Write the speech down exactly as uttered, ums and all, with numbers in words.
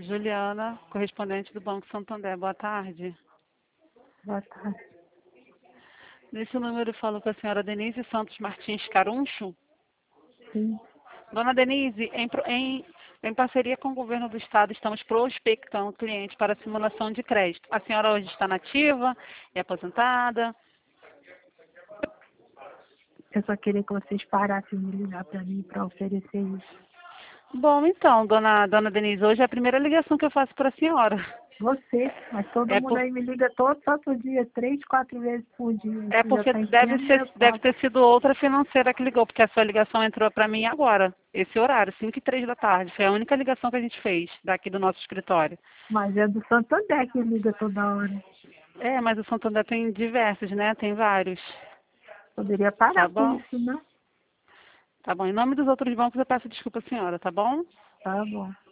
Juliana, correspondente do Banco Santander. Boa tarde. Boa tarde. Nesse número falo com a senhora Denise Santos Martins Caruncho. Sim. Dona Denise, em, pro- em, em parceria com o governo do estado, estamos prospectando clientes para simulação de crédito. A senhora hoje está nativa, é aposentada? Eu só queria que vocês parassem de ligar para mim para oferecer isso. Bom, então, dona, dona Denise, hoje é a primeira ligação que eu faço para a senhora. Você, mas todo É, mundo por, aí me liga todo santo dia, três, quatro vezes por dia. é Isso já porque está deve, enchendo ser, meu deve saco. ter sido outra financeira que ligou, porque a sua ligação entrou para mim agora, esse horário, cinco e três da tarde. Foi a única ligação que a gente fez daqui do nosso escritório. Mas é do Santander que liga toda hora. É, mas o Santander tem diversos, né? Tem vários. Poderia Tá parar com bom? isso, né? Tá bom. Em nome dos outros bancos eu peço desculpa, senhora, tá bom? Tá bom.